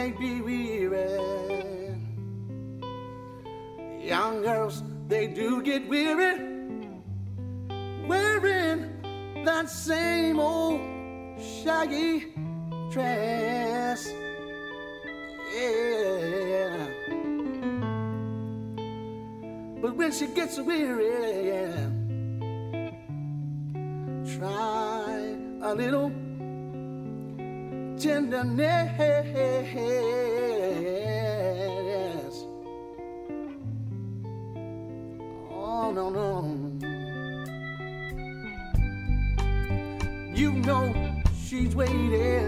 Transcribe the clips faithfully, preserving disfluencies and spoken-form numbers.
can't be weary. Young girls, they do get weary wearing that same old shaggy dress. Yeah. But when she gets weary, yeah, try a little tenderness. Oh, no, no. You know she's waiting,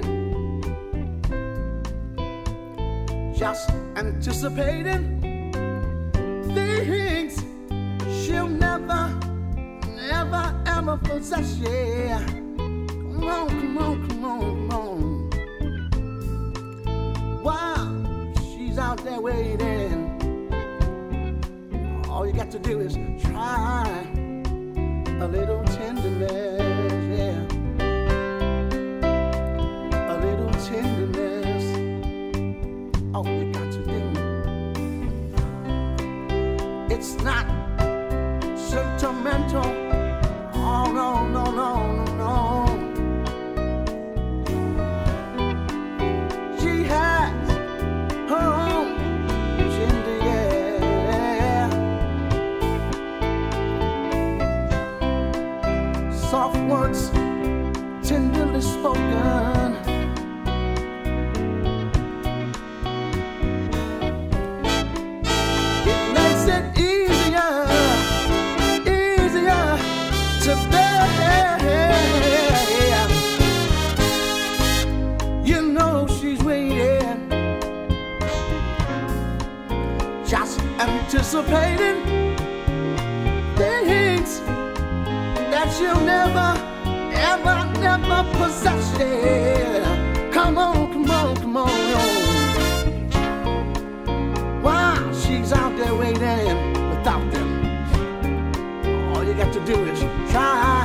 just anticipating things she'll never, never, ever possess. Yeah. Come on, come on, come on, come on. While she's out there waiting, all you got to do is try a little tenderness, yeah. A little tenderness. All you got to do. It's not sentimental. Oh, no, no, no, no, no. She has her own gender, yeah. Soft words, tenderly spoken. It makes it easier, easier to bear. You know she's waiting, just anticipating things that she'll never, ever, never possess. Yeah. Come on, come on, come on. While she's out there waiting without them, all you got to do is try